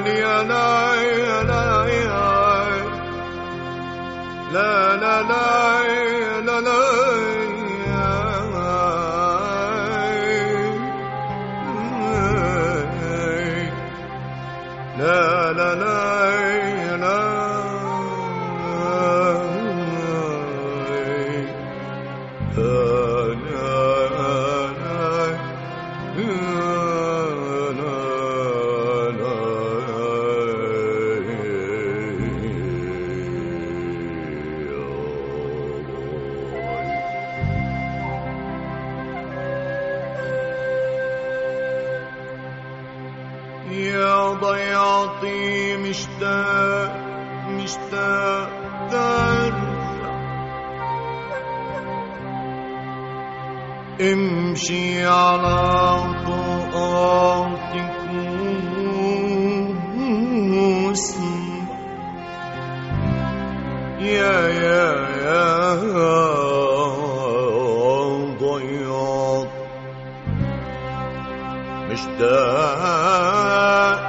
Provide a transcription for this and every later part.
ليلي يا لا يا لا لا لا لا لا لا لا لا لا يا ضيعتي مشتاق مشتاق ترجع امشي على طاقاتك واسمع يا ضيعت مشتاق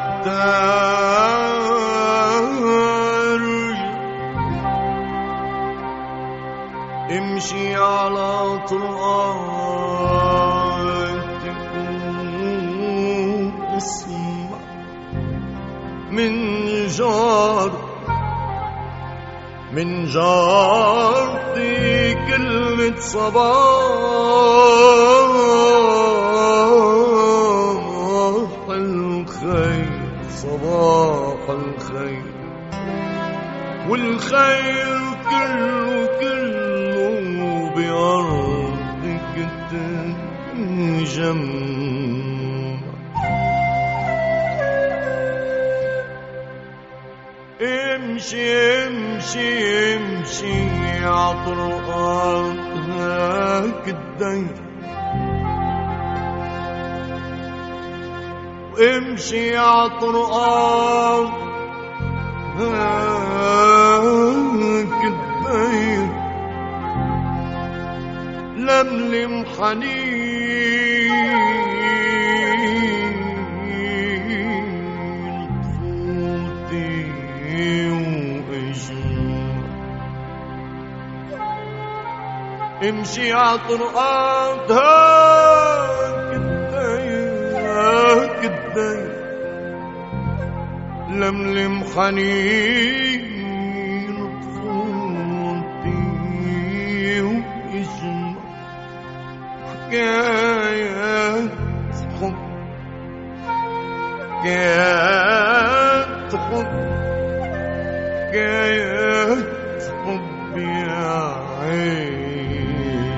امشي على طرقاتك واسمع من جارتي كلمة صباح الخير صباح الخير والخير كله بأرضك تنجمع امشي عطرقات هاك الدير وامشي عطرقات هاك الدير لملم حنين طفولتي واجمع امشي عطرقات هاك الدير لملم حنين طفولتي واجمع حكايات حب حكايات حب يا عين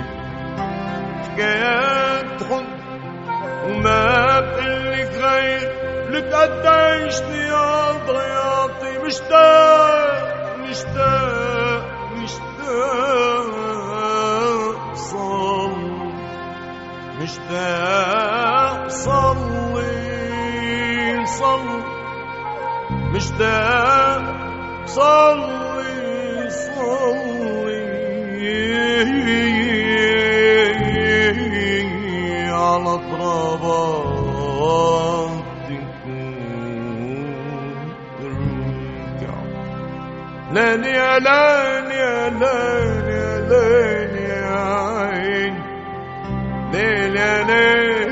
حكايات حب وما بقلك غير لك قديشني يا ضيعتي مشتاق صلي مشتاق صلي على طراباتك وترجع ليلي يا ليلي يا ليلي يا ليلي يا عين ليلي يا ليلي